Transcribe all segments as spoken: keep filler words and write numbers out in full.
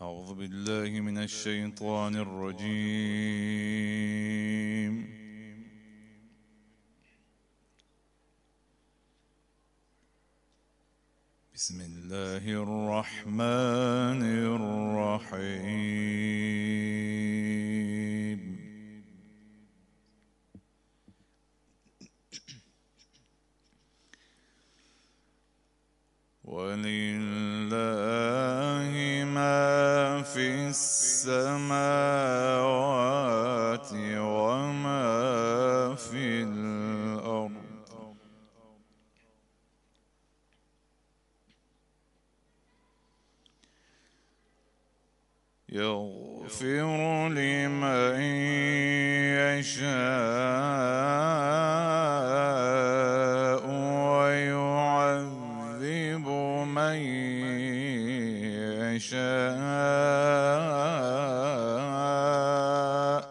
أعوذ بالله من الشيطان الرجيم. بسم الله الرحمن الرحيم. ولله ما في السماوات وما في الأرض. يغفر لمن يشاء ويعذب من يشاء،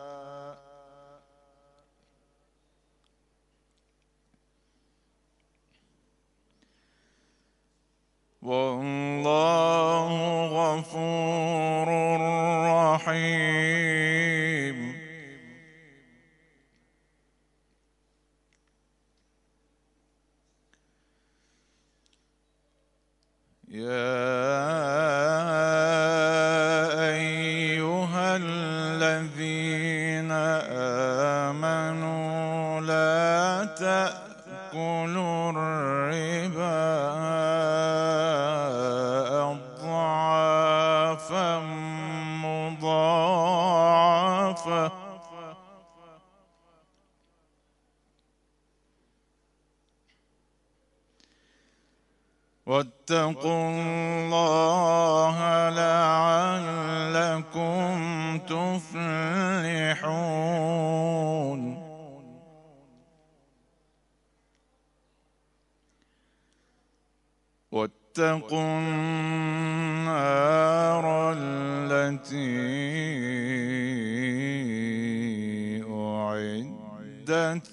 والله غفور رحيم. يا أيها الذين آمنوا لا تأكلوا الربا أضعافا مضاعفة، واتقوا الله لعلكم تفلحون. واتقوا النار التي أعدت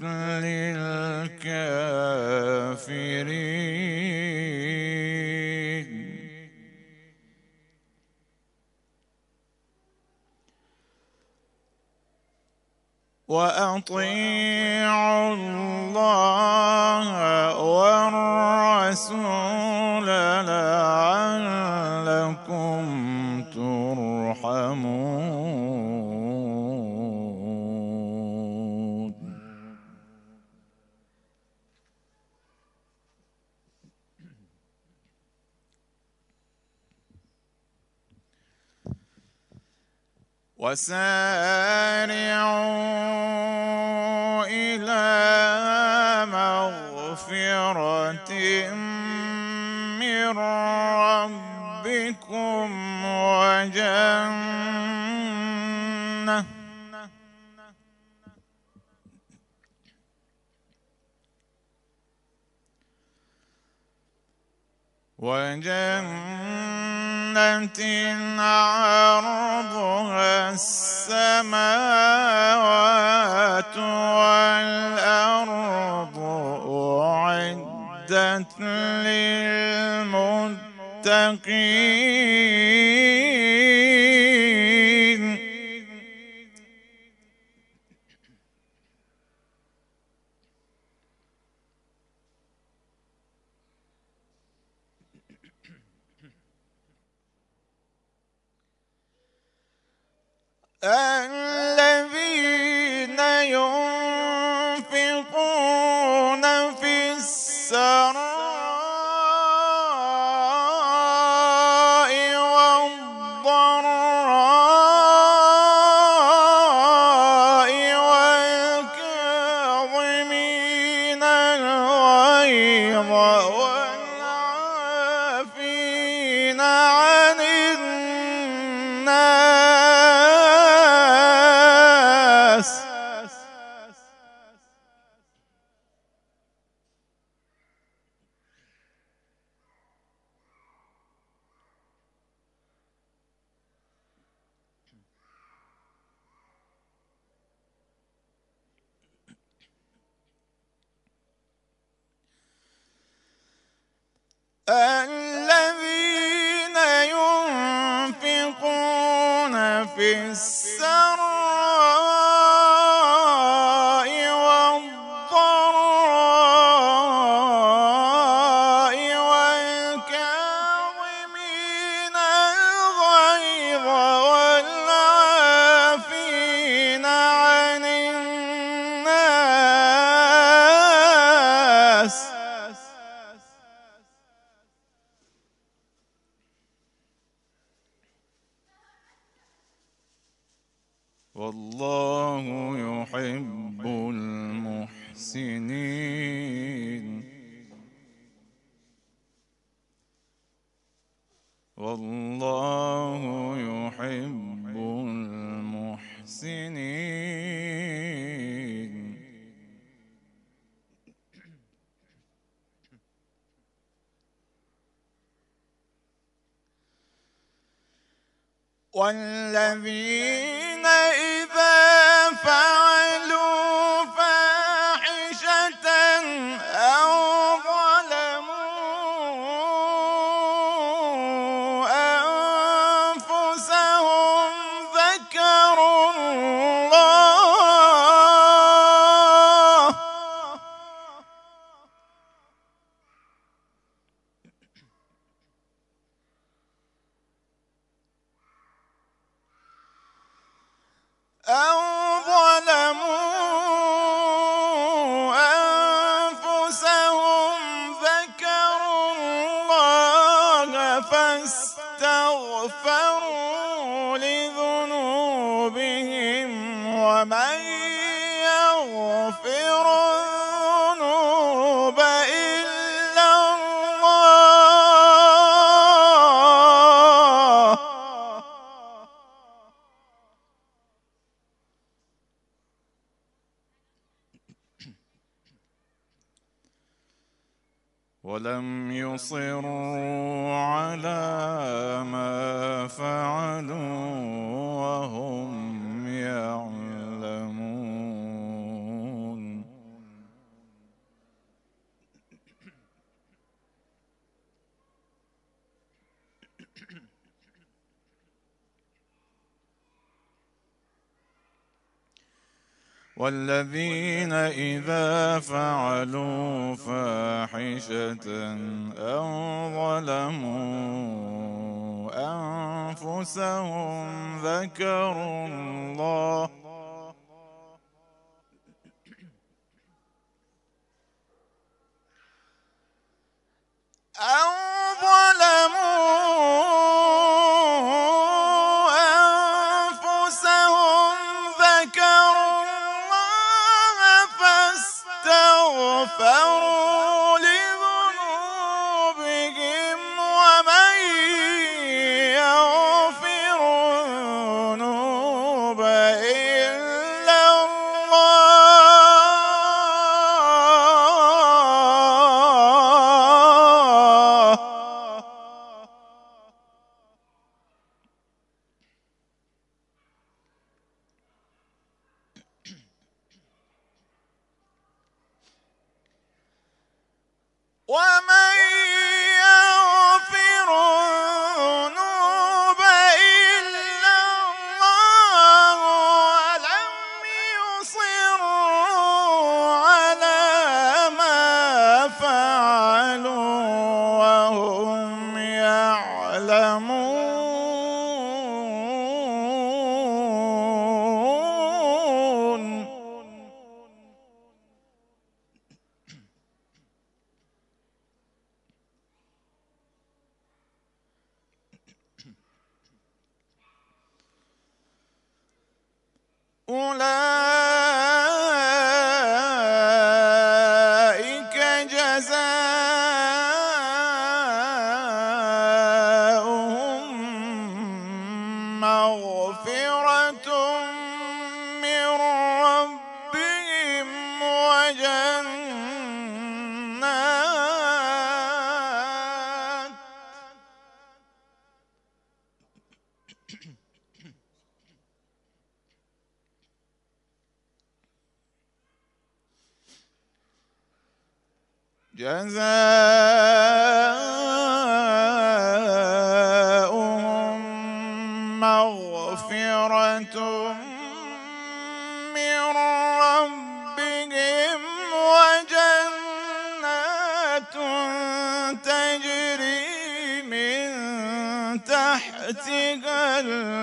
للكافرين. وأطيعوا الله والرسول لعلكم ترحمون. وسارعوا إلى مغفرة من ربكم وجنة وجنة عرضها السماوات والأرض أعدت للمتقين. الذين ينفقون في السراء والضراء والكاظمين الغيظ والعافين عن الناس الذين ينفقون في السراء والضراء والكاظمين الغيظ والعافين عن الناس والله يحب المحسنين والله يحب المحسنين والذين إذا فعلوا فاحشة أو ظلموا أنفسهم ذكروا الله أو ظلموا أنفسهم ذكروا الله فاستغفروا لذنوبهم ومن يغفر الذنوب إلا الله ولم يصروا على ما فعلوا وهم يعلمون والذين إذا فعلوا فاحشة أو ظلموا أنفسهم ذكروا الله أو ظلموا أنفسهم ذكروا الله فاستغفروا لذنوبهم ومن يغفر الذنوب إلا الله ومن يغفر الذنوب إلا الله ولم يصروا على ما فعلوا وهم يعلمون أولئك جزاؤهم مغفرة من ربهم وجنات جزاؤهم مغفرة تحتها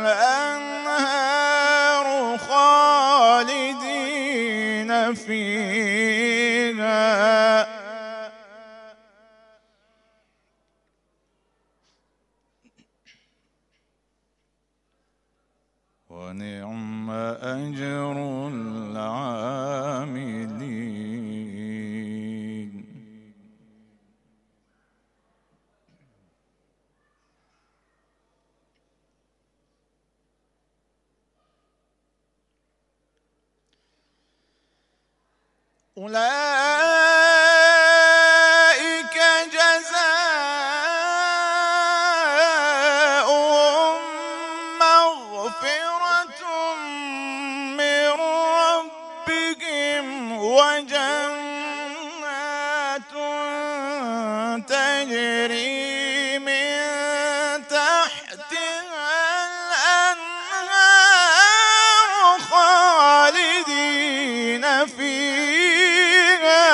الأنهار خالدين فيها ونعم أجر العاملين. أولئك جزاؤهم مغفرة من ربهم وجنات تجري من تحتها الأنهار خالدين فيها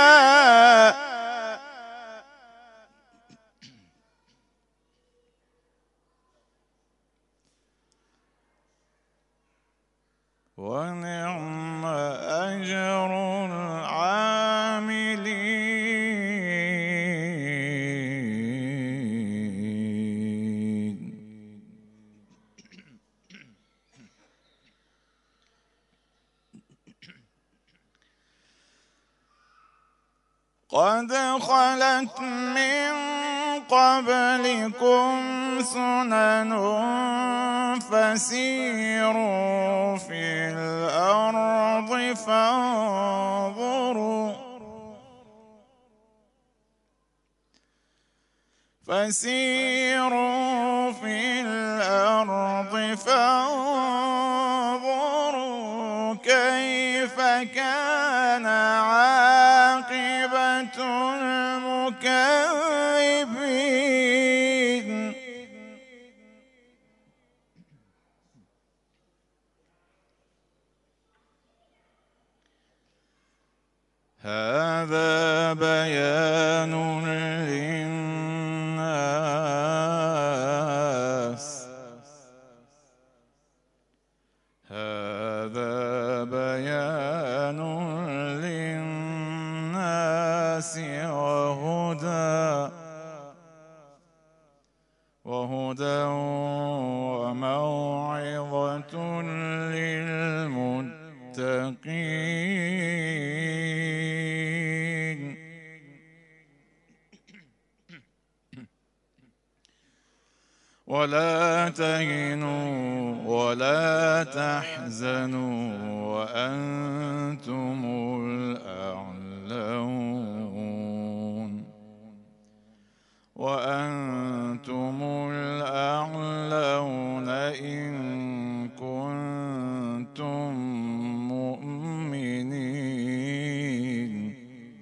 ونعم أجر العاملين. قد خلت من قبلكم سنن فسيروا في الأرض فانظروا فسيروا في الأرض فانظروا كيف كان عاقبة المكذبين. هذا بيان للناس هذا بيان للناس وهدى وهدى وموعظة للمتقين. ولا تهنوا ولا تحزنوا وأنتم الأعلون وأنتم الأعلون إن كنتم مؤمنين.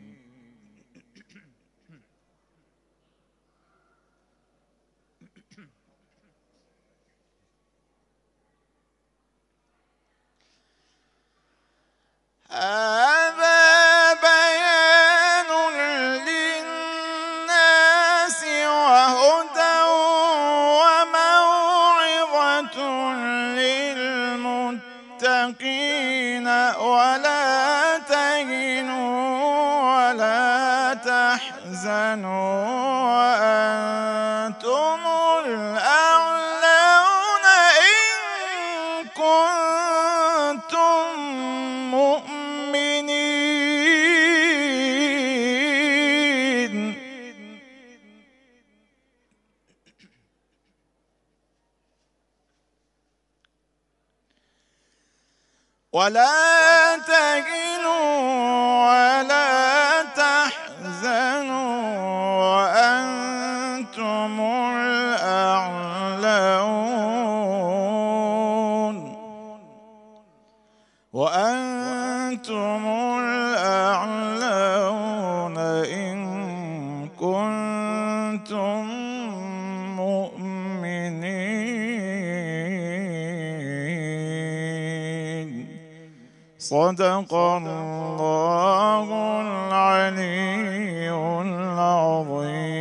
هذا بيان للناس وهدى وموعظة للمتقين. ولا تهنوا ولا تحزنوا وأنتم الأعلون إن كنتم مؤمنين. ولا تهنوا ولا تحزنوا وأنتم الأعلون وأنتم الأعلون إن كنتم مؤمنين. صدق الله العلي العظيم.